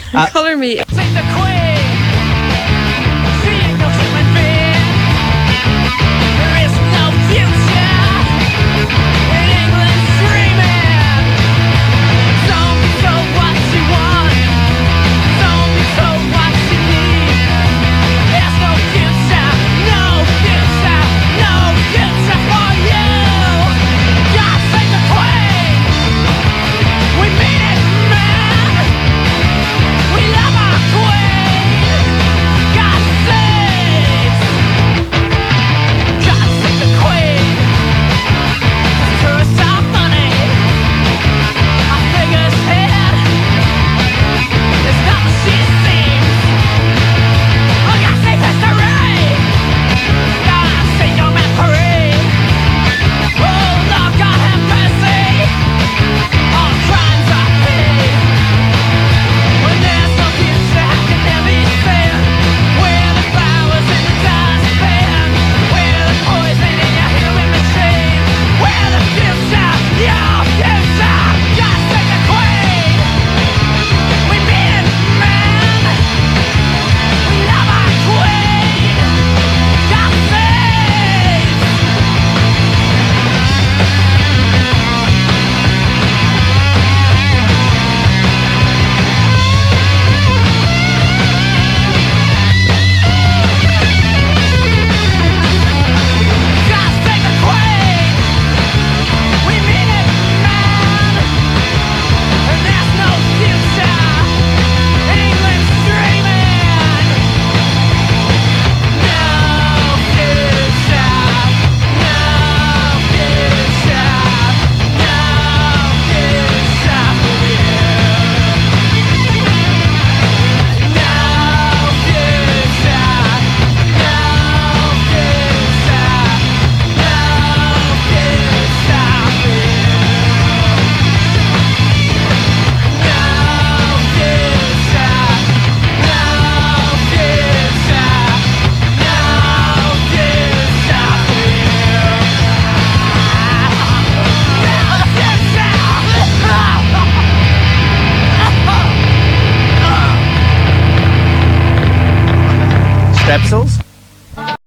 Color me. Take the queen. She ain't no human being. There is no future in England's dreaming. Don't be told what you want. Don't be told what you need. There's no future, no future, no future for you. God save the queen. We mean it, man. We love our queen. God save the queen. Tourists are funny. Our figure's head. It's not what she seems. Oh, God save history. God save your memory. Oh, Lord, God have mercy. All crimes are paid. When there's no future, how can there be sin? Where the flowers in the dustbin? Where the poison in your human machine? Where the future, your future? God save the queen. We mean it, man. We love our queen. God save. God save the queen. We mean it, man. And there's no future. England's dreaming. No future. No future. No future for you. No future. No future. No future for you. No future. No future. No future for you. No future. Strepsils?